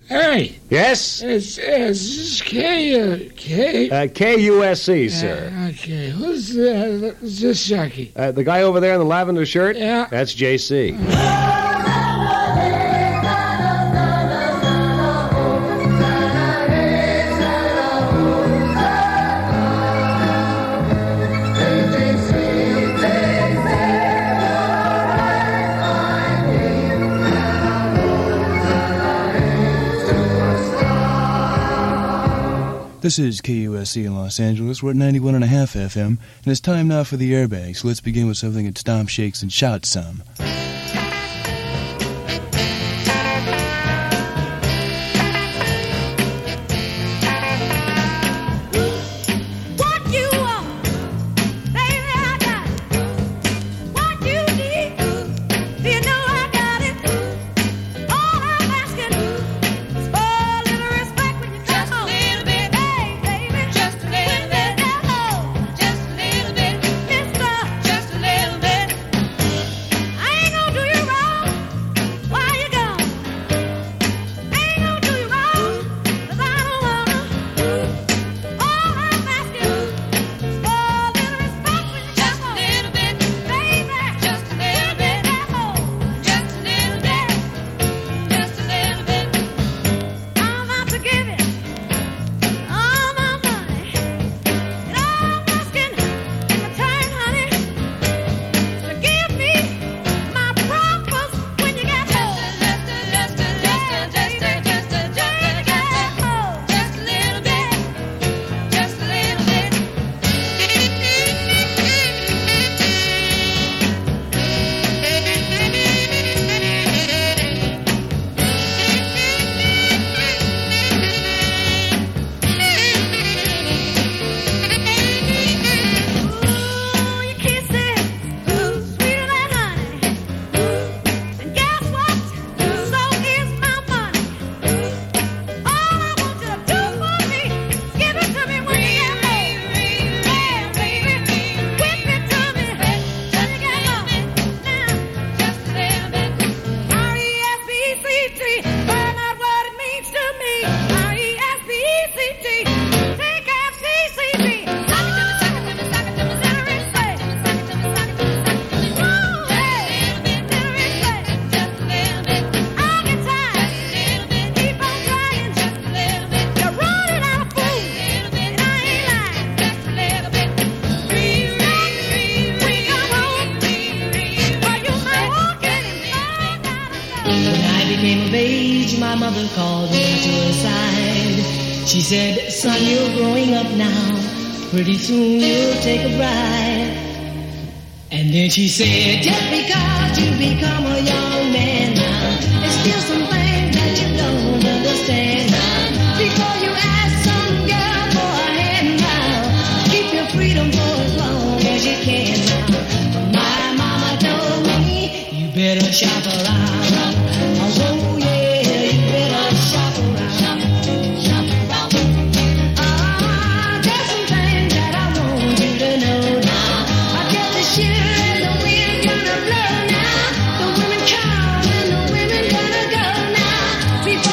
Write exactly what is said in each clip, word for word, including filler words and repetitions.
Hey. Yes? It's, it's K, uh, K? Uh, K U S C, sir. Uh, okay. Who's uh, this jockey? Uh, the guy over there in the lavender shirt? Yeah. That's J C. This is K U S C in Los Angeles. We're at ninety-one point five F M, and it's time now for the airbag. So let's begin with something that stomps, shakes, and shouts some. She said, son, you're growing up now. Pretty soon you'll take a bride. And then she said, just because you become a young man now, there's still some things that you don't understand now. Before you ask some girl for a hand now, keep your freedom for as long as you can now. My mama told me, you better shop around. Oh, yeah, you better shop around. Before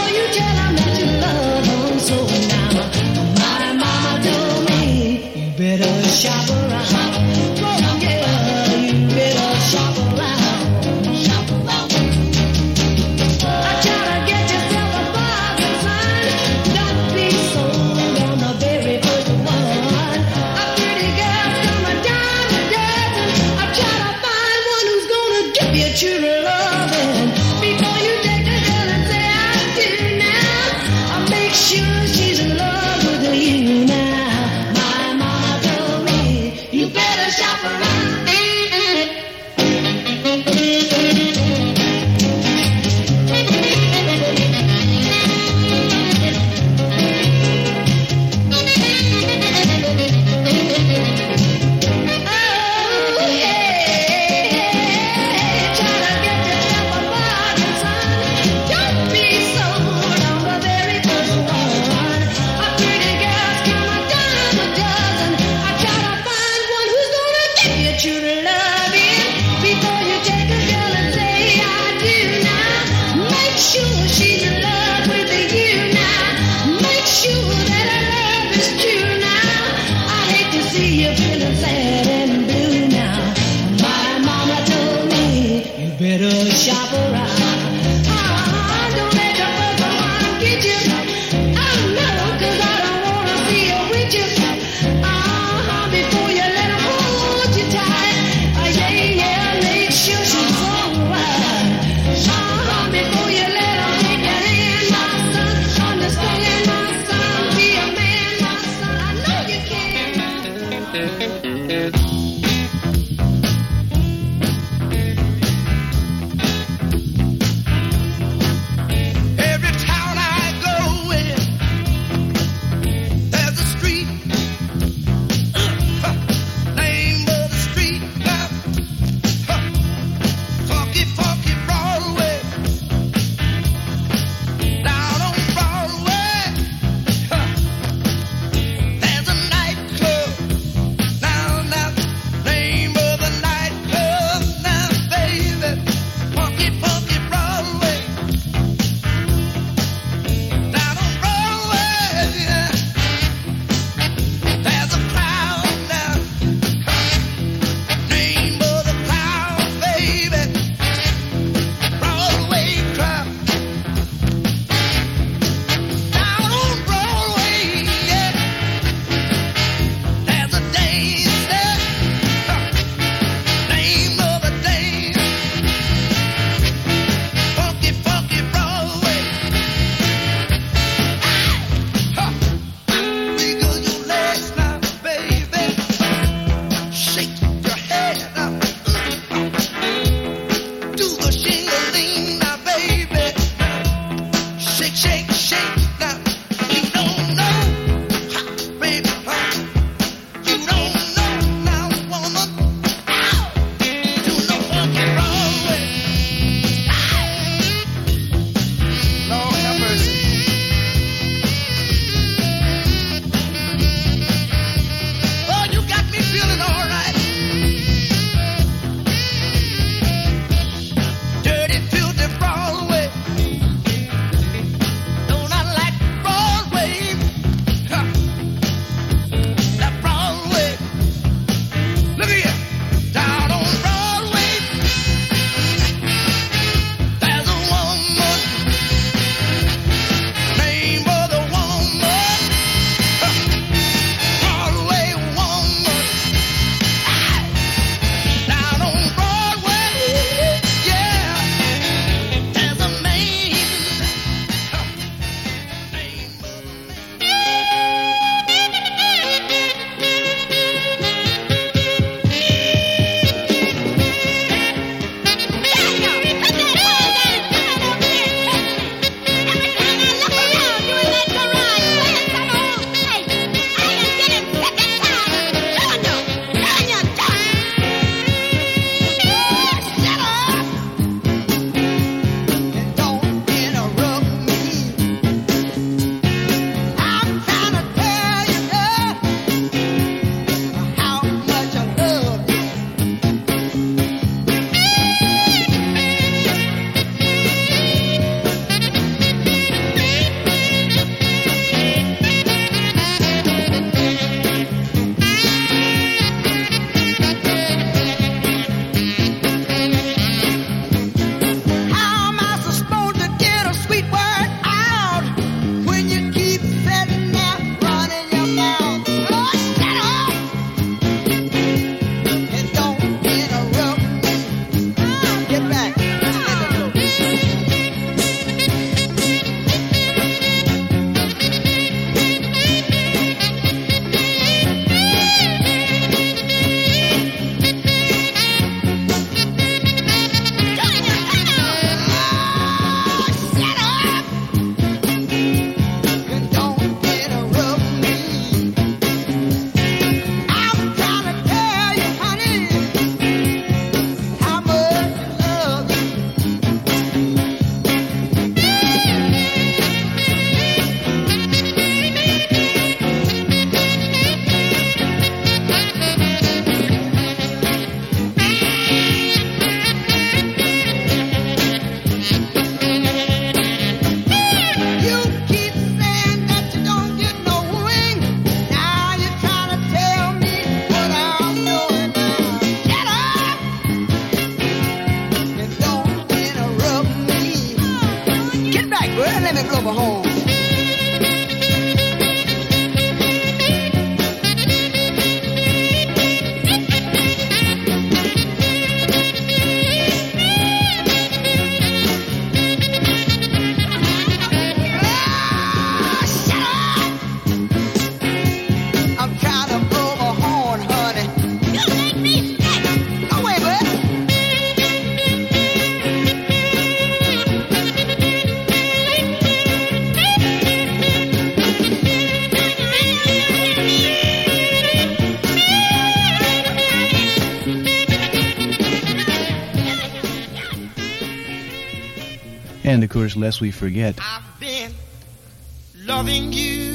them rubber horns. And, of course, lest we forget, I've been loving you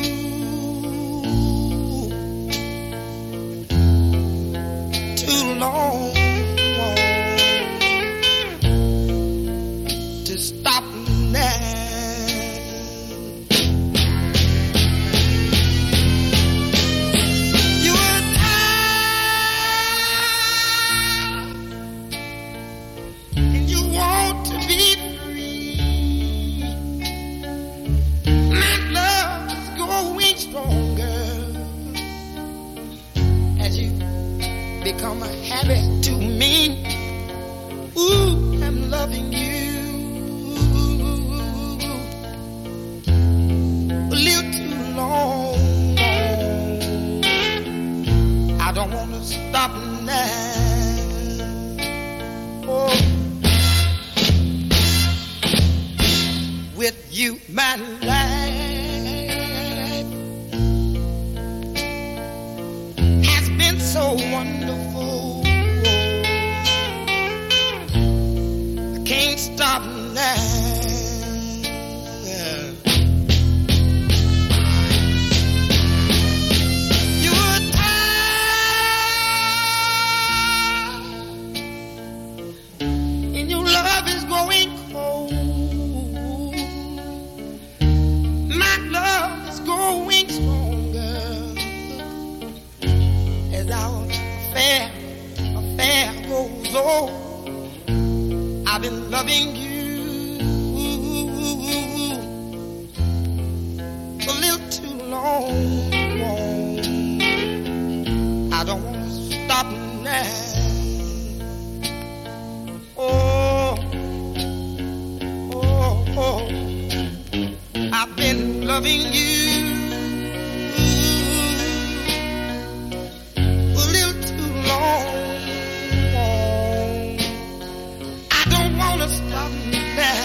too long to stop now. You were tired and you want to be stronger as you become a habit to me. Ooh, I'm loving you a little too long. I don't want to stop now. Oh, with you, my life so wonderful. I can't stop now. You were tired and your love is growing cold. My love is growing stronger as our affair, affair goes on. I've been loving you a little too long. I don't want to stop now. Oh, oh, oh, I've been loving you stop now.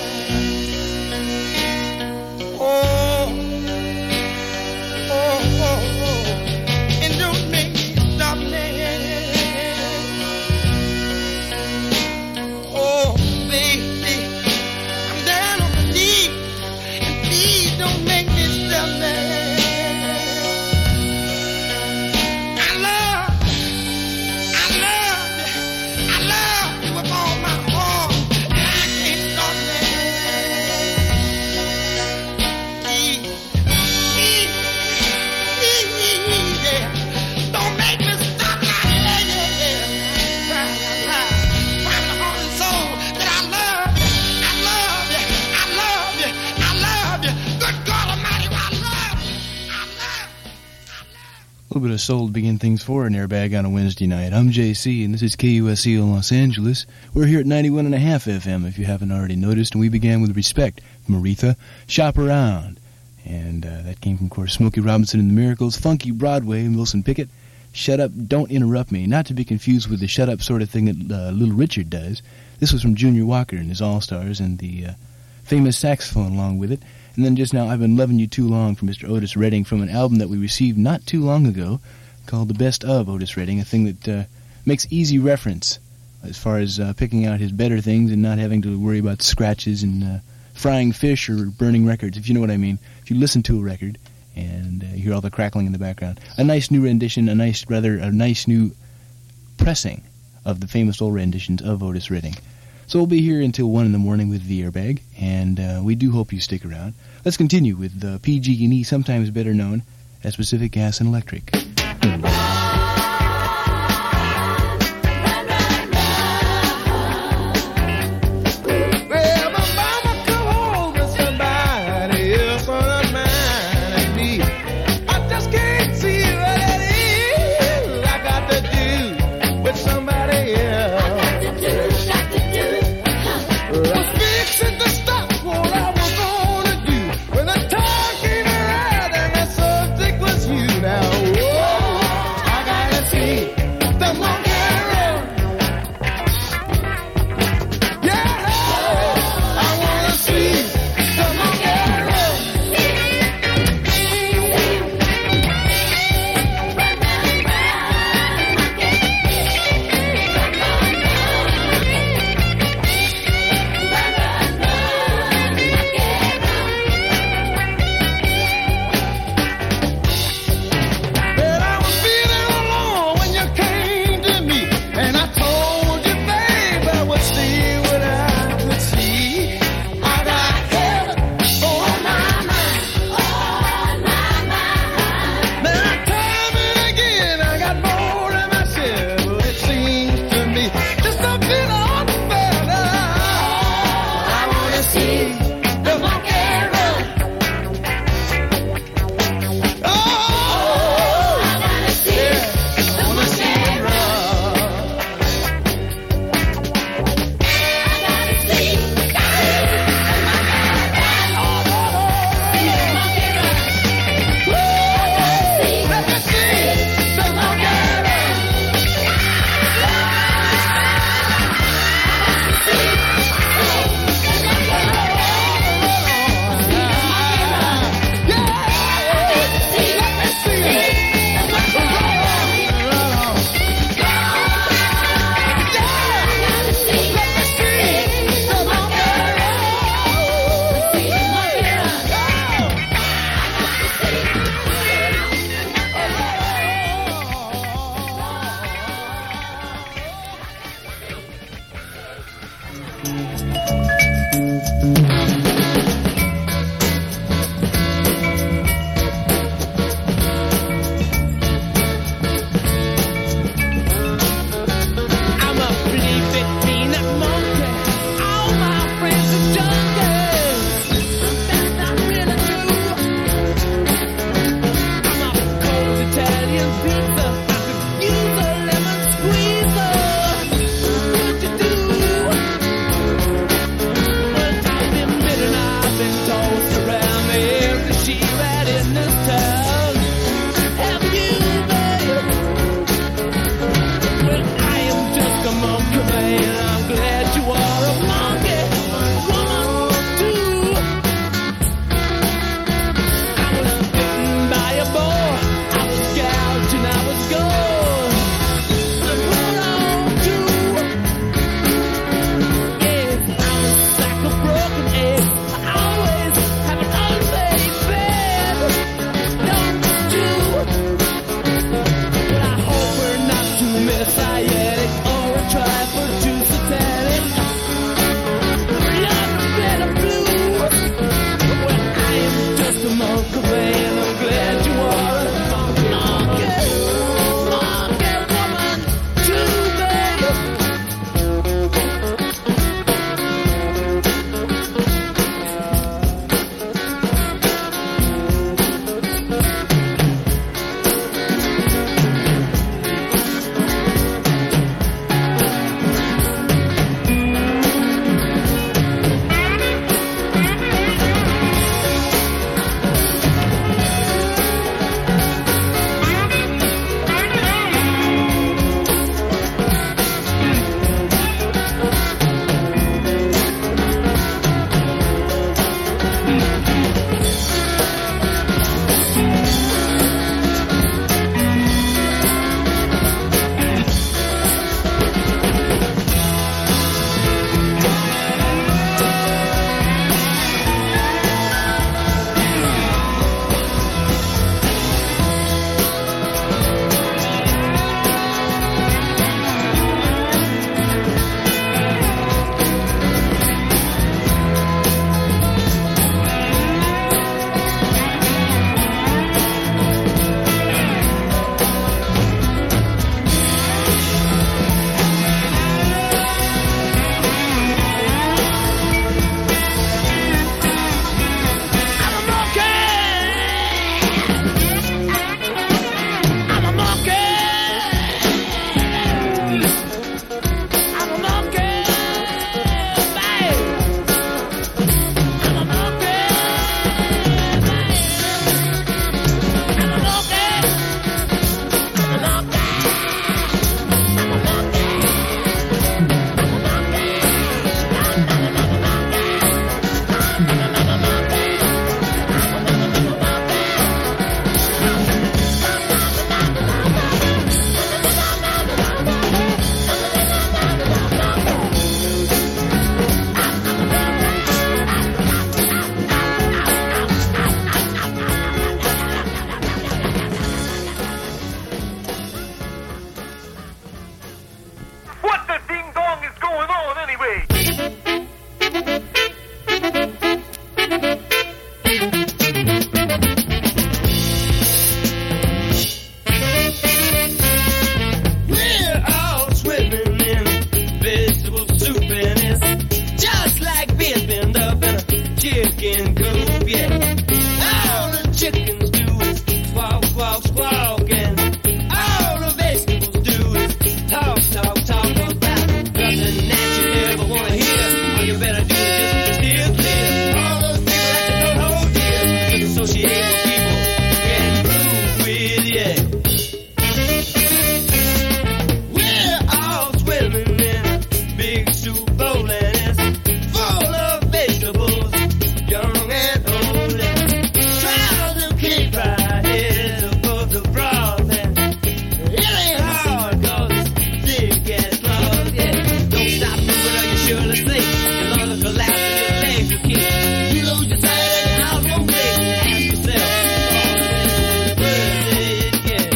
Oh, oh, oh, oh, and don't make me stop now. Oh, baby, I'm down on my knees, and please don't make me stop now. I love, I love you, I love you with all my heart. a little bit of soul to begin things for an airbag on a Wednesday night. I'm J C, and this is K U S C in Los Angeles. We're here at ninety-one point five F M, if you haven't already noticed, and we began with Respect from Aretha, Shop Around. And uh, that came from, of course, Smokey Robinson and the Miracles, Funky Broadway, and Wilson Pickett. Shut Up, Don't Interrupt Me, not to be confused with the shut up sort of thing that uh, Little Richard does. This was from Junior Walker and his All-Stars, and the uh, famous saxophone along with it. And then just now, I've Been Loving You Too Long from Mister Otis Redding from an album that we received not too long ago called The Best of Otis Redding, a thing that uh, makes easy reference as far as uh, picking out his better things and not having to worry about scratches and uh, frying fish or burning records, if you know what I mean. If you listen to a record and uh, you hear all the crackling in the background. A nice new rendition, a nice, rather, a nice new pressing of the famous old renditions of Otis Redding. So we'll be here until one in the morning with the airbag, and uh, we do hope you stick around. Let's continue with uh, P G and E, sometimes better known as Pacific Gas and Electric. Well, my mama come home with somebody. associate with people can prove with, yeah. We're all swimming in a big soup bowl and it's full of vegetables, young and old, and try to keep our heads above the broth, and it ain't hard cause it's thick as claws, yeah. Don't stop moving or you surely sink. Your lungs will collapse and your legs will kick. You lose your sight and your house won't click. Ask yourself, all this birthday again.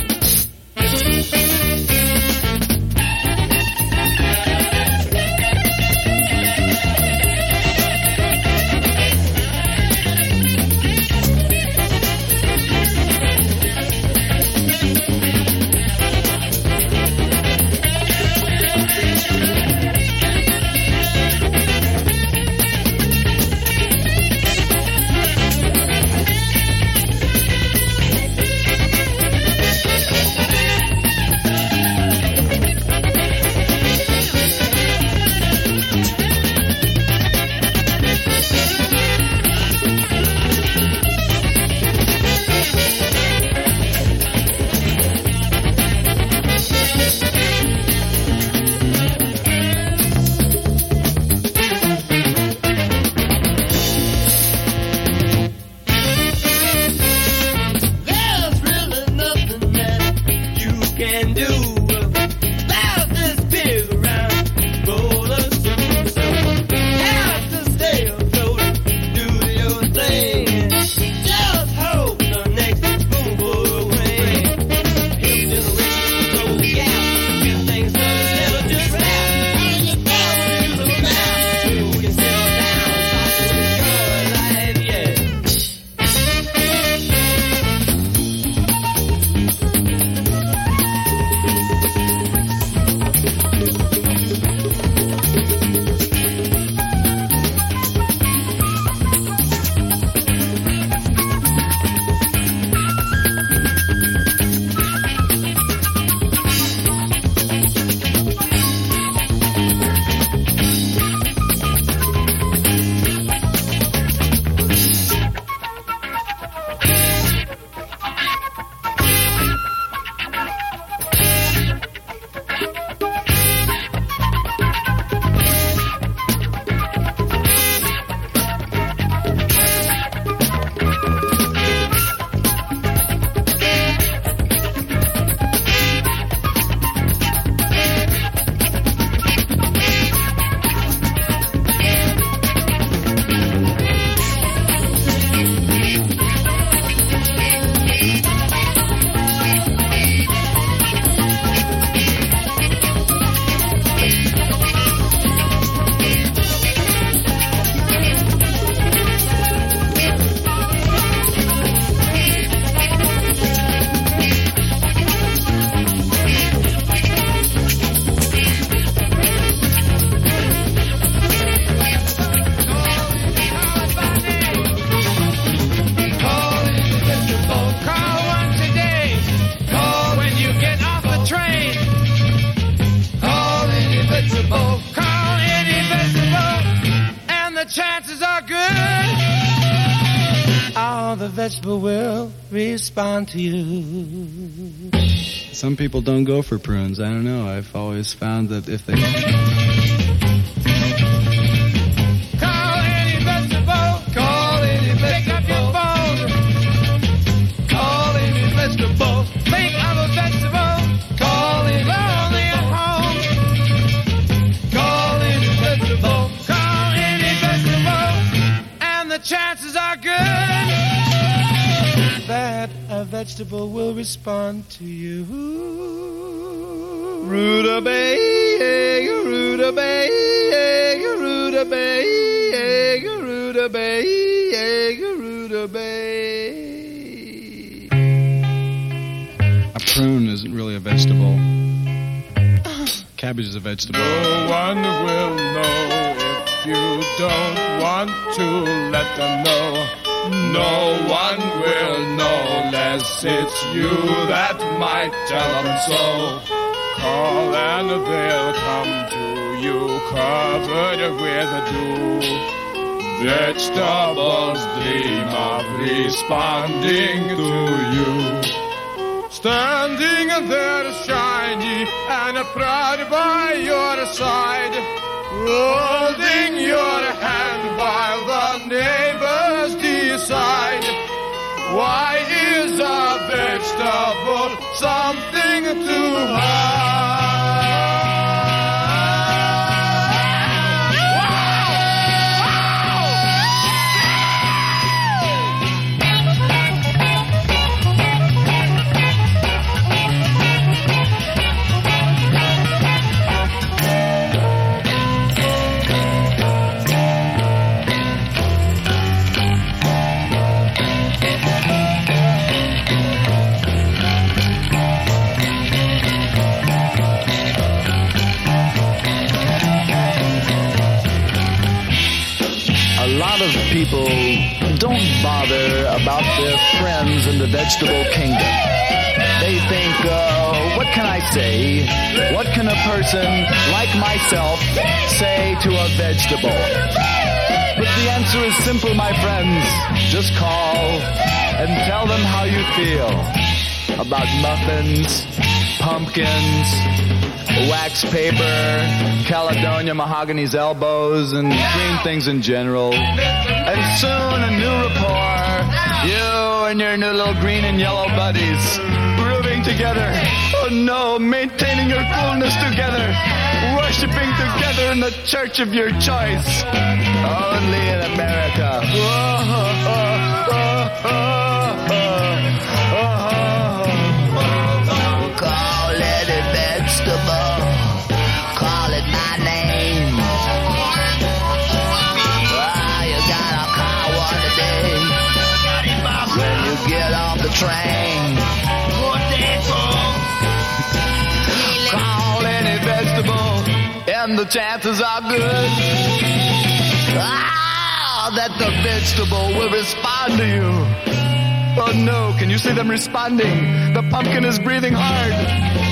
There's really nothing that you can do about this big round bowl of soup. So have to stay afloat, do your thing, and just hope the next boom blow away. Hip generation will close the gap, get things done instead of just rap. How do you down, use them now, so you settle down, enjoy life, yeah. Call once a day. Call when you get off the train. Call any vegetable. Call any vegetable. And the chances are good. All the vegetable will respond to you. Some people don't go for prunes. I don't know. I've always found that if they... Call any vegetable. Call any vegetable. Pick up your phone. Call any vegetable. Think of a vegetable. Call any lonely at home. Call any vegetable. Call any vegetable. And the chances are good that a vegetable will respond to you. Rutabaga, rutabaga, rutabaga, rutabaga, rutabaga. A prune isn't really a vegetable. Cabbage is a vegetable. No one will know if you don't want to let them know. No one will know unless it's you that might tell them so. Call and they'll come to you covered with a dew. Vegetables dream of responding to you. Standing there shiny and proud by your side, holding your hand while the neighbors decide. Why is a vegetable something to hide? People don't bother about their friends in the vegetable kingdom. They think, uh, what can I say? What can a person like myself say to a vegetable? But the answer is simple, my friends. Just call and tell them how you feel about muffins, pumpkins, wax paper, Caledonia mahogany's elbows, and green things in general. And soon a new rapport, you and your new little green and yellow buddies, grooving together. Oh no, maintaining your coolness together, worshiping together in the church of your choice. Only in America. Oh, oh, oh, oh, oh, oh, oh. Call it a vegetable. Call it my name. Ah, you gotta call one today. When you get off the train. Call any vegetable, and the chances are good. Ah, that the vegetable will respond to you. Oh no, can you see them responding? The pumpkin is breathing hard.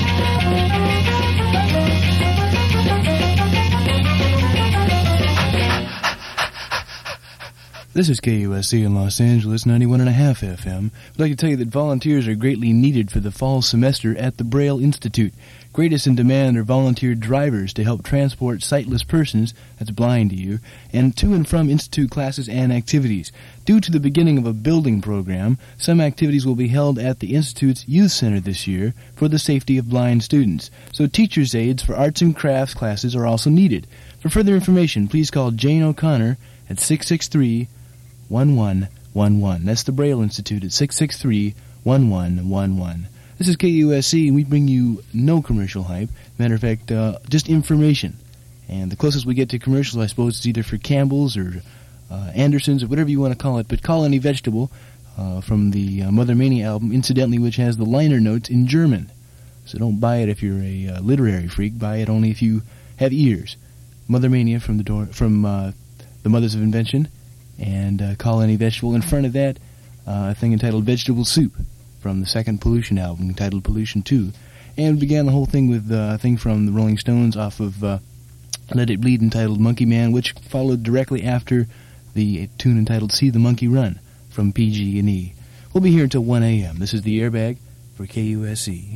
This is K U S C in Los Angeles, ninety-one point five F M. I'd like to tell you that volunteers are greatly needed for the fall semester at the Braille Institute. Greatest in demand are volunteer drivers to help transport sightless persons, that's blind to you, and to and from Institute classes and activities. Due to the beginning of a building program, some activities will be held at the Institute's Youth Center this year for the safety of blind students. So teachers' aides for arts and crafts classes are also needed. For further information, please call Jane O'Connor at six six three, one one one one. That's the Braille Institute at six six three, one one one one. This is K U S C, and we bring you no commercial hype. Matter of fact, uh, just information. And the closest we get to commercials, I suppose, is either for Campbell's or uh, Anderson's or whatever you want to call it. But Call Any Vegetable uh, from the uh, Mother Mania album, incidentally, which has the liner notes in German. So don't buy it if you're a uh, literary freak. Buy it only if you have ears. Mother Mania from the door, from uh, the Mothers of Invention. And uh, Call Any Vegetable. In front of that, uh, a thing entitled Vegetable Soup from the second Pollution album entitled Pollution two. And began the whole thing with uh, a thing from the Rolling Stones off of uh, Let It Bleed entitled Monkey Man, which followed directly after the tune entitled See the Monkey Run from P G and E. We'll be here until one a.m. This is the Airbag for K U S C.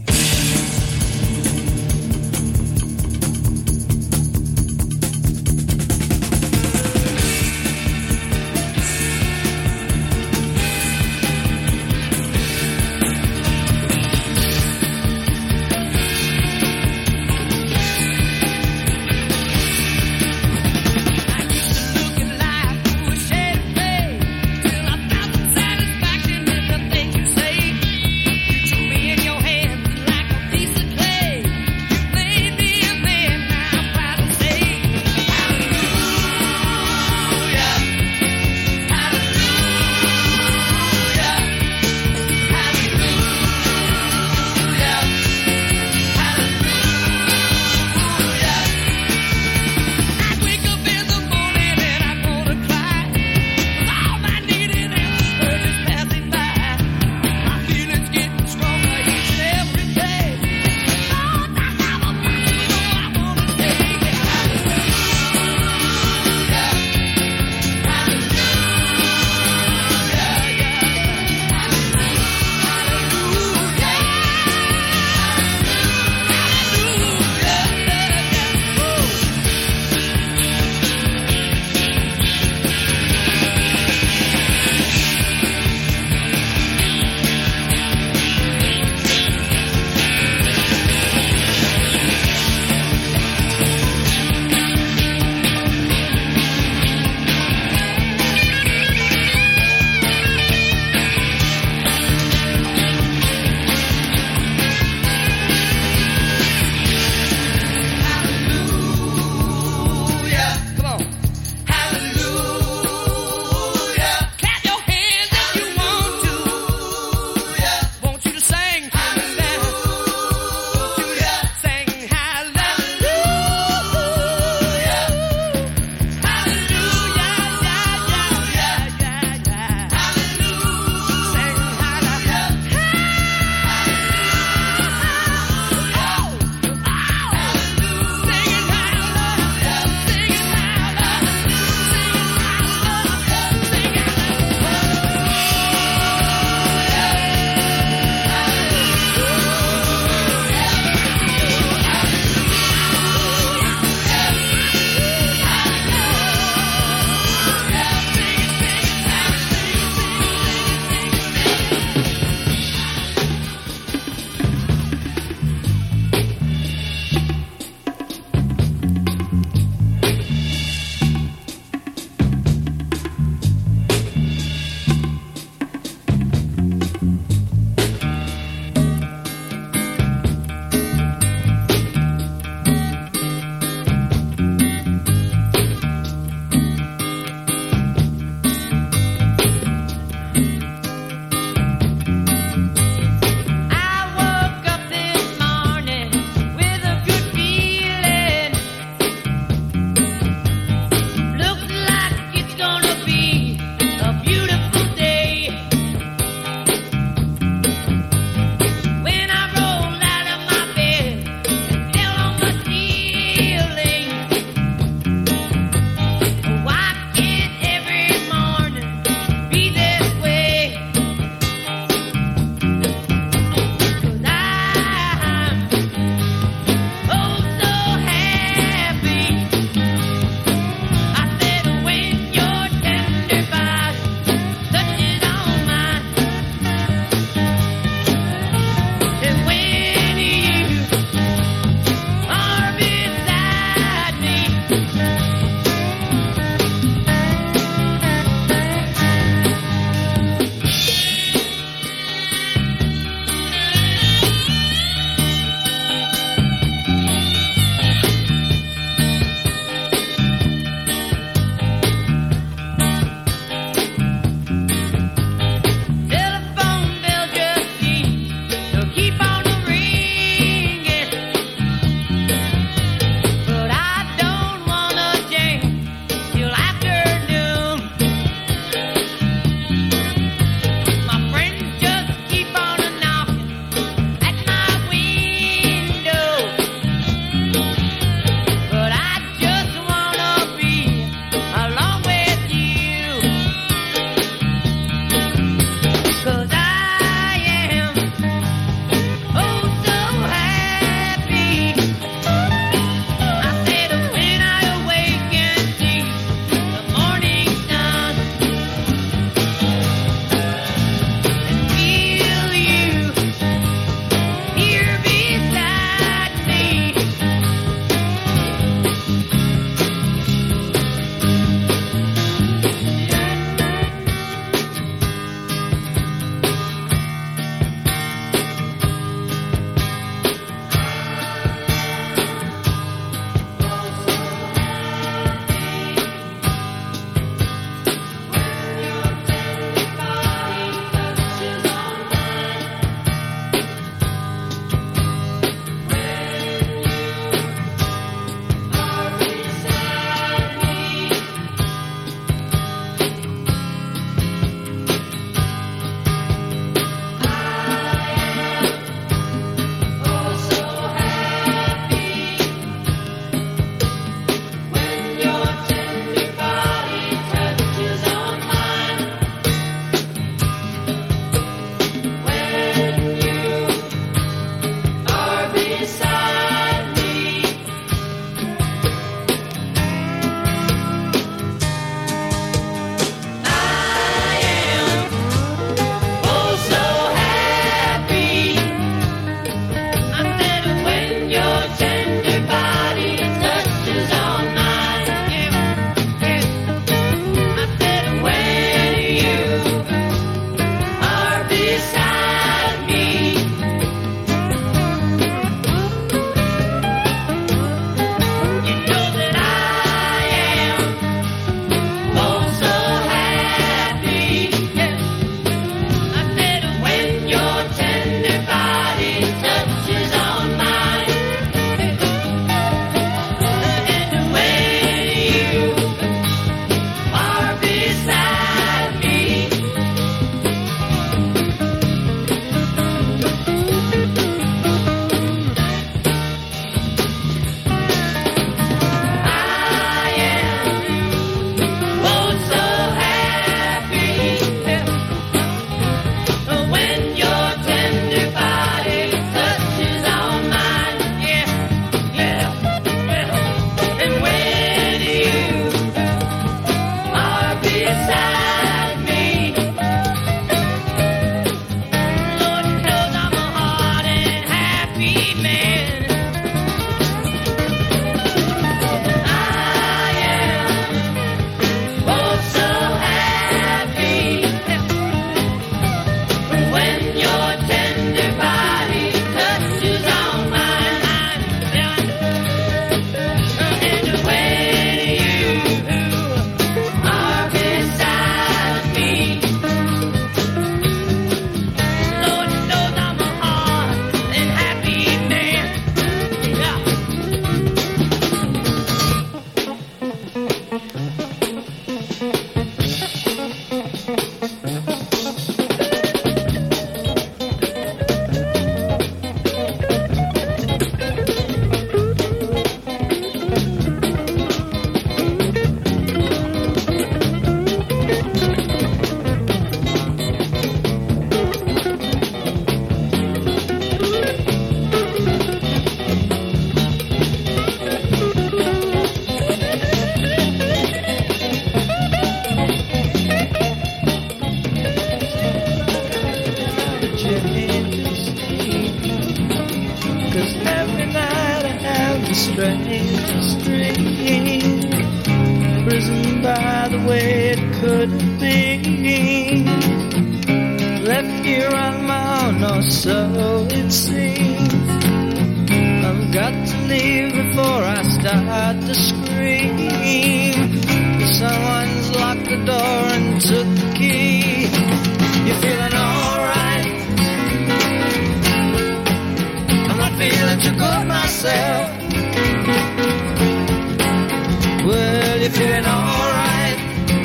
Satisfaction in the things you say. You took me in your hands like the strangest dream, imprisoned by the way it could be, left here on my own, or so it seems. I've got to leave before I start to scream. Someone's locked the door and took the key. You're feeling alright? I'm not feeling too good myself. Well, you're feeling alright?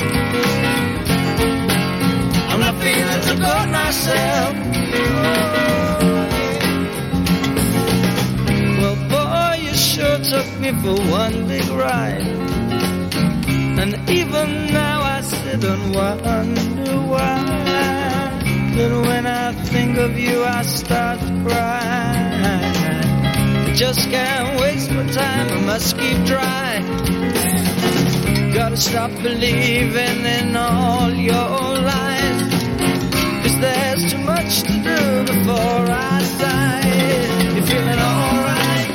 I'm not feeling too good myself. Well, boy, you sure took me for one big ride. And even now I sit and wonder why. But when I think of you I start to cry. I just can't waste my time, I must keep trying. Gotta stop believing in all your lies, 'cause there's too much to do before I die. You're feeling alright?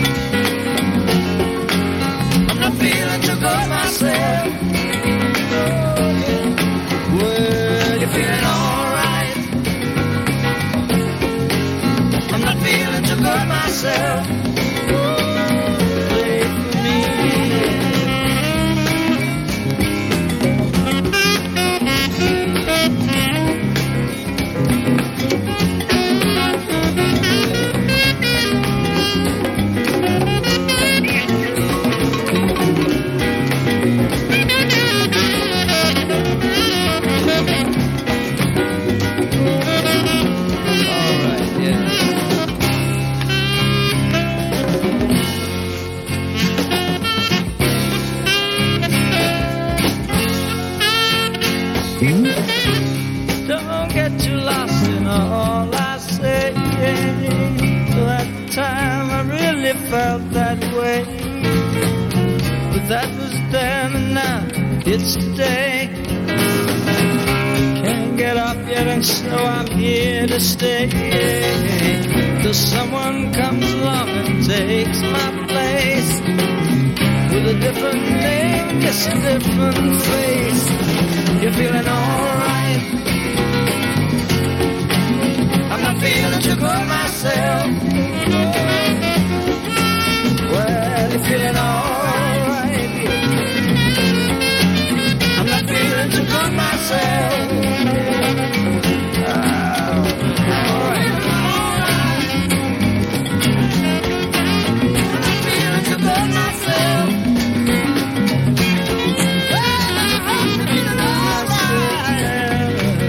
I'm not feeling too good myself. Well, you're feeling alright? I'm not feeling too good myself. Play for me. Don't get too lost in all I say. Till at the time I really felt that way. But that was then and now it's today. Can't get up yet and so I'm here to stay. Till someone comes along and takes my place. With a different name, just a different face. You're feeling alright? I'm not feeling too good myself. Well, you're feeling alright. I'm not feeling too good myself. Oh, alright. I'm not feeling too good myself. I'm feeling alright.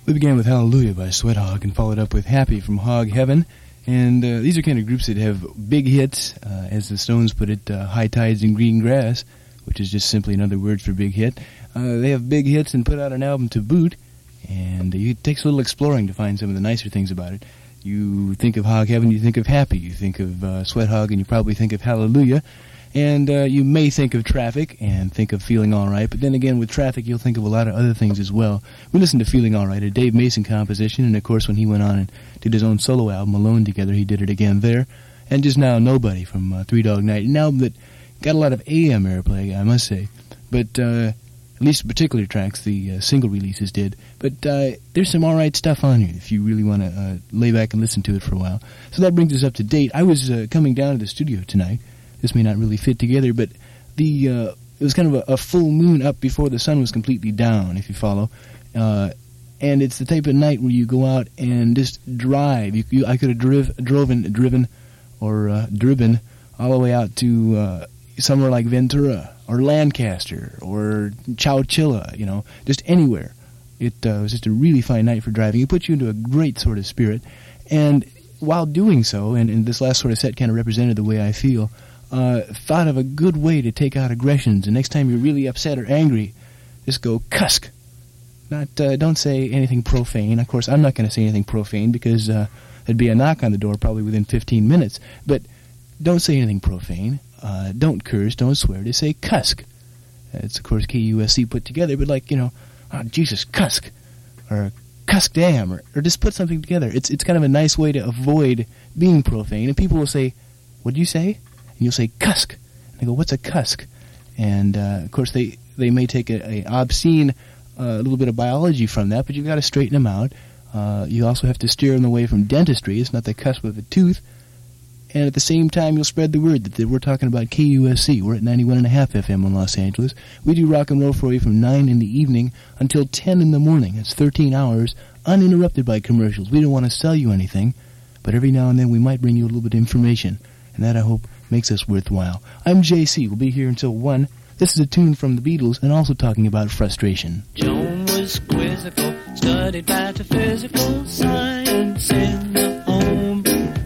We began with Hallelujah by Sweat Hog and followed up with Happy from Hog Heaven. And uh, these are kind of groups that have big hits, uh, as the Stones put it, uh, High Tides and Green Grass, which is just simply another word for big hit. Uh, they have big hits and put out an album to boot, and uh, it takes a little exploring to find some of the nicer things about it. You think of Hog Heaven, you think of Happy. You think of uh, Sweat Hog, and you probably think of Hallelujah. And uh, you may think of Traffic and think of Feeling Alright, but then again, with Traffic, you'll think of a lot of other things as well. We listened to Feeling Alright, a Dave Mason composition, and of course, when he went on and did his own solo album, Alone Together, he did it again there. And just now, Nobody from uh, Three Dog Night, an album that got a lot of A M airplay, I must say. But uh, at least particular tracks, the uh, single releases did. But uh, there's some alright stuff on here if you really want to uh, lay back and listen to it for a while. So that brings us up to date. I was uh, coming down to the studio tonight. This may not really fit together, but the uh, it was kind of a, a full moon up before the sun was completely down, if you follow. Uh, and it's the type of night where you go out and just drive. You, you, I could have driv, driven, driven, or uh, driven all the way out to uh, somewhere like Ventura or Lancaster or Chowchilla, you know, just anywhere. It uh, was just a really fine night for driving. It puts you into a great sort of spirit. And while doing so, and, and this last sort of set kind of represented the way I feel, Uh, thought of a good way to take out aggressions. And next time you're really upset or angry, just go cusk. Not, uh, don't say anything profane. Of course, I'm not going to say anything profane because uh, there'd be a knock on the door probably within fifteen minutes. But don't say anything profane. Uh, don't curse. Don't swear. Just say cusk. It's, of course, K U S C put together, but like, you know, oh, Jesus, cusk. Or cusk damn. Or, or just put something together. It's, it's kind of a nice way to avoid being profane. And people will say, what'd you say? And you'll say, cusk. And they go, what's a cusk? And, uh, of course, they, they may take a, a obscene uh, little bit of biology from that, but you've got to straighten them out. Uh, you also have to steer them away from dentistry. It's not the cusp of a tooth. And at the same time, you'll spread the word that, that we're talking about K U S C. We're at ninety-one point five F M in Los Angeles. We do rock and roll for you from nine in the evening until ten in the morning. It's thirteen hours, uninterrupted by commercials. We don't want to sell you anything, but every now and then we might bring you a little bit of information. And that, I hope, makes us worthwhile. I'm J C. We'll be here until one. This is a tune from the Beatles and also talking about frustration. Joan was quizzical, studied metaphysical science in the home.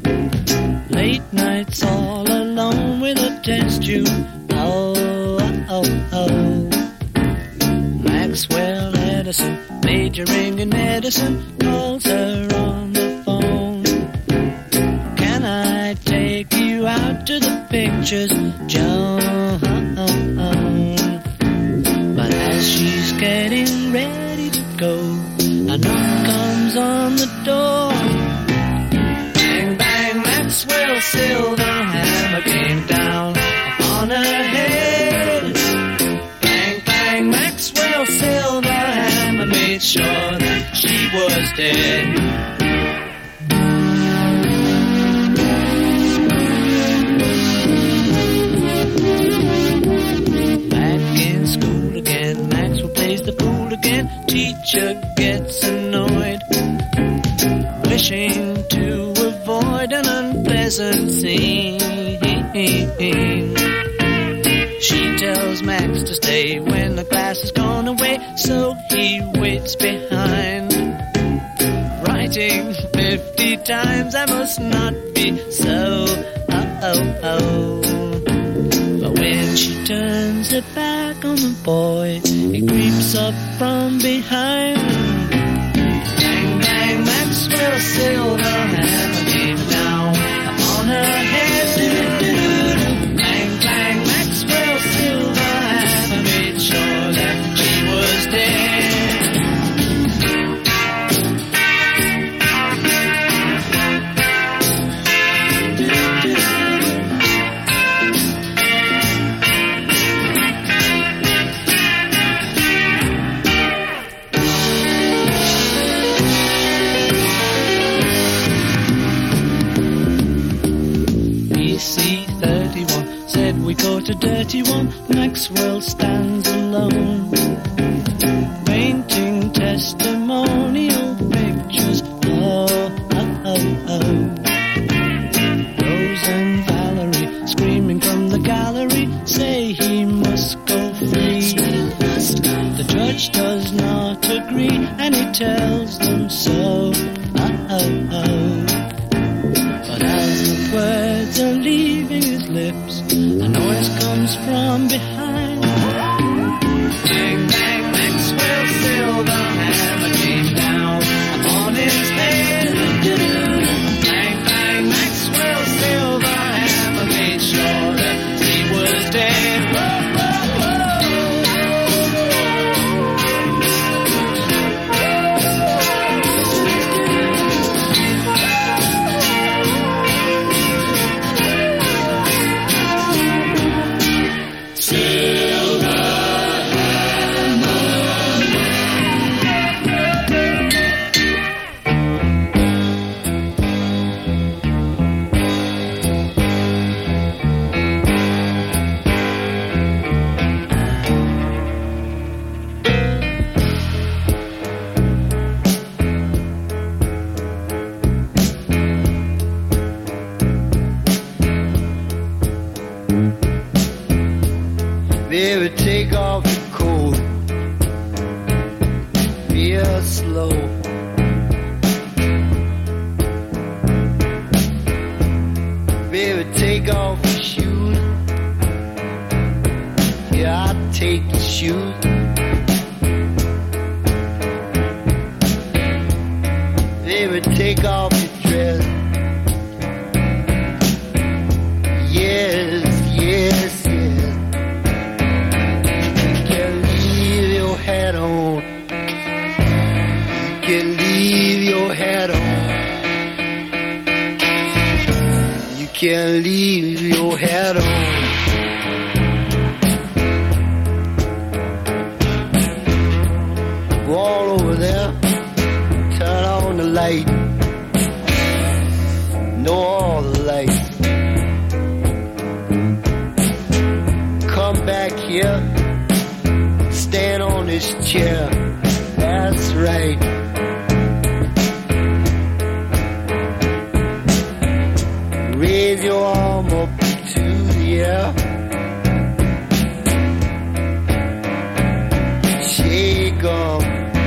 Late nights all alone with a test tube. Oh, oh, oh. Maxwell Edison, majoring in medicine, calls her on the phone. Can I take you out to the pictures, Joan? But as she's getting ready to go, a knock comes on the door. Bang, bang, Maxwell Silverhammer came down on her head. Bang, bang, Maxwell Silverhammer made sure that she was dead. Teacher gets annoyed, wishing to avoid an unpleasant scene. She tells Max to stay when the class has gone away, so he waits behind, writing fifty times, I must not be so, oh, oh, oh. But when she turns her back on the boy, he creeps up from behind. Bang, bang, Maxwell Silverhammer came down on her head. Do-do-do-do. Bang, bang, Maxwell Silverhammer made sure that she was dead. We go to Dirty One, Maxwell stands alone, painting testimonial pictures, oh, oh, oh, oh. Rose and Valerie, screaming from the gallery, say he must go free. The judge judge does not agree, and he tells them so. Oh, oh, oh. But as the words are leaving his lips, a noise comes from behind. Bang, bang, Maxwell Silverhammer came down upon his head. Bang, bang, Maxwell Silverhammer made sure that he was dead. Whoa, whoa, whoa. Baby, take off your coat real slow. Baby, take off your shoes. Yeah, I'll take your shoes. Baby, take off your dress. Yes, yes, yes. You can leave your hat on. You can leave your hat on. You can leave your hat on. Go all over there. Turn on the light. Know all the lights. Come back here. Stand on this chair. That's right. Raise your arm up to the air. Shake 'em.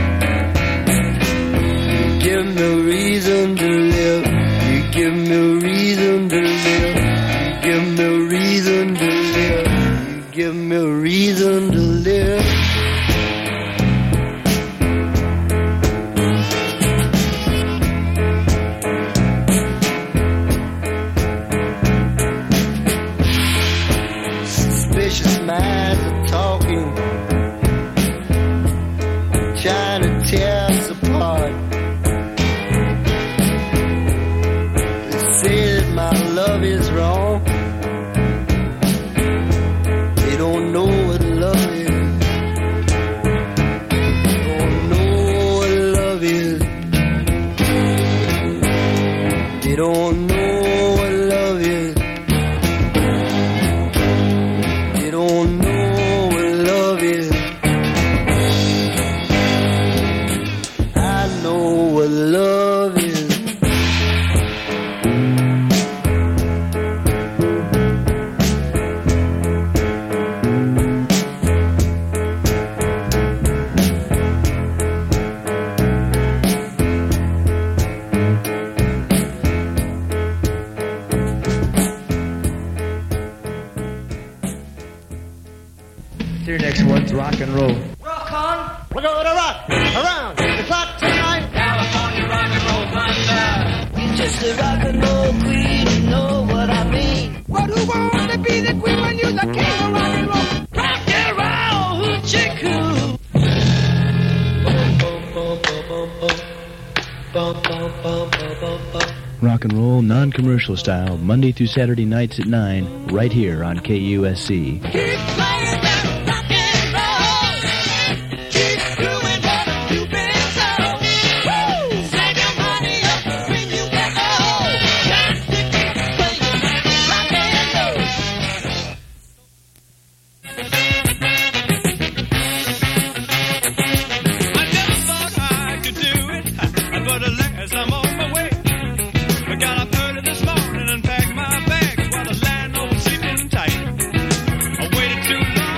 You give me a reason to live. You give me a reason to live. You give me a reason to live. You give me a reason to live. Suspicious minds are talking, trying to tear us apart. They say that my love is wrong. They don't know what love is. They don't know what love is. They don't know what love is. They don't know what love is. I know what love is. Your next one's rock and roll. Rock on. We're gonna rock around the clock tonight. California rock and roll thunder. You're just a rock and roll queen, you know what I mean. But who wants to be the queen when you're the king of rock and roll? Rock and roll, hoochie coo. Rock and roll, non-commercial style, Monday through Saturday nights at nine, right here on K U S C. Keep playing that rock and roll. Keep doing what you've been told. Woo! Save your money up when you get old. Got to keep playing that rock and roll. I never thought I could do it, but alas, I'm on my way. I got up early this morning and packed my bags while the landlord was sleeping tight. I waited too long.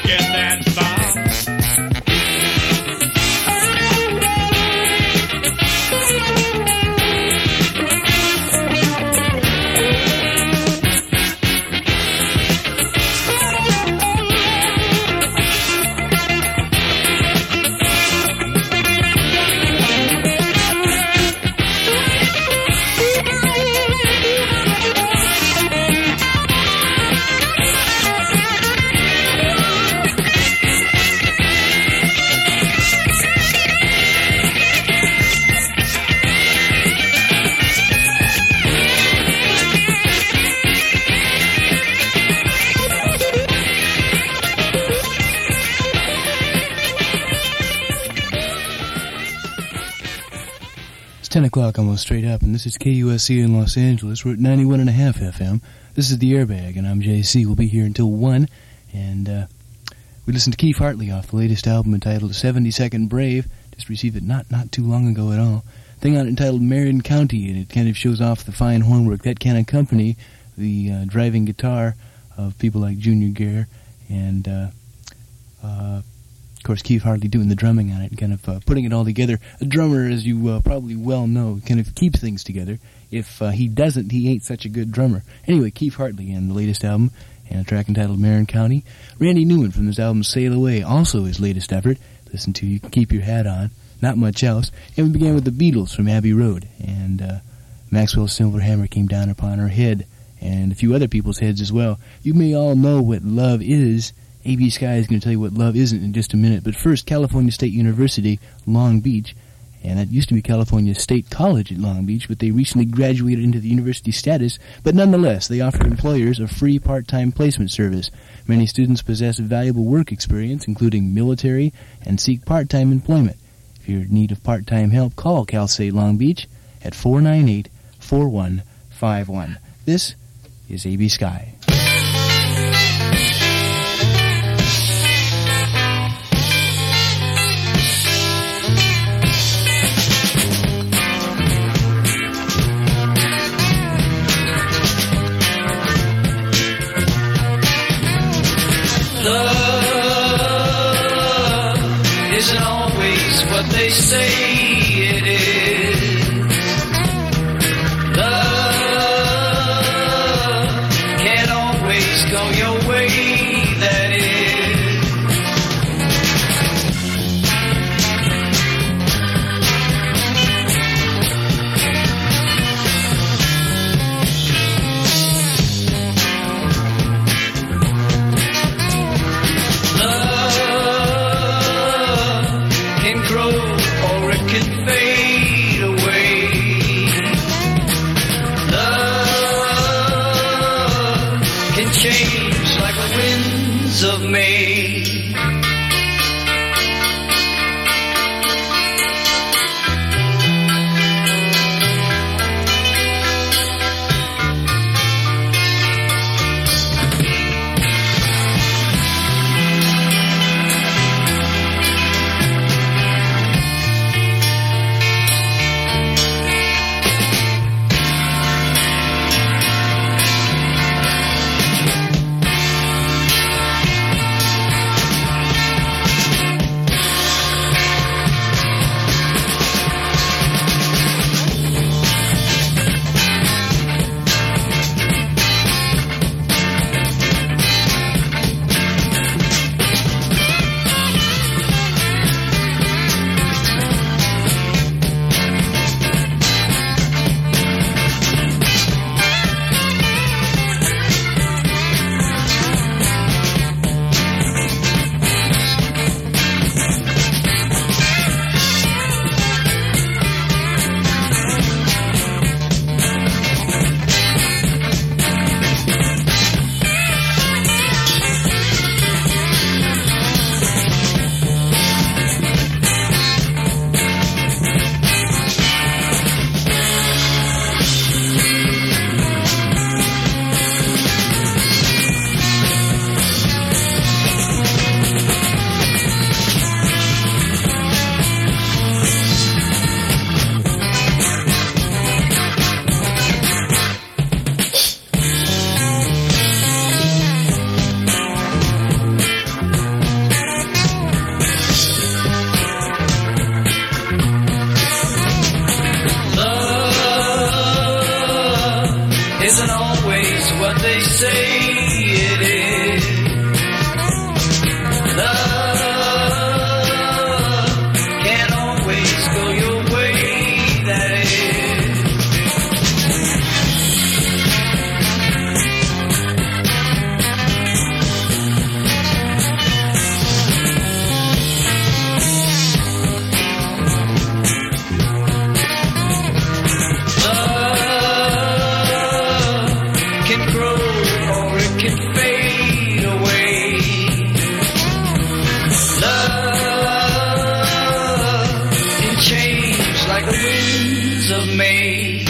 get that far. ten o'clock almost straight up, and this is K U S C in Los Angeles. We're at ninety-one point five F M. This is The Airbag, and I'm J C. We'll be here until one, and uh, we listened to Keith Hartley off the latest album entitled seventy-second Brave. Just received it not, not too long ago at all. Thing on it entitled Marion County, and it kind of shows off the fine hornwork that can accompany the uh, driving guitar of people like Junior Gare and, uh, uh, of course, Keith Hartley doing the drumming on it and kind of uh, putting it all together. A drummer, as you uh, probably well know, kind of keeps things together. If uh, he doesn't, he ain't such a good drummer. Anyway, Keith Hartley and the latest album, and a track entitled Marion County. Randy Newman from his album Sail Away, also his latest effort. Listen to You Can Keep Your Hat On. Not much else. And we began with the Beatles from Abbey Road. And uh, Maxwell's Silver Hammer came down upon her head, and a few other people's heads as well. You may all know what love is. A B Sky is going to tell you what love isn't in just a minute. But first, California State University, Long Beach. And that used to be California State College at Long Beach, but they recently graduated into the university status. But nonetheless, they offer employers a free part-time placement service. Many students possess valuable work experience, including military, and seek part-time employment. If you're in need of part-time help, call Cal State Long Beach at four nine eight, four one five one. This is A B Sky. Isn't always what they say it is. Love can't always go your way, that of May. of May.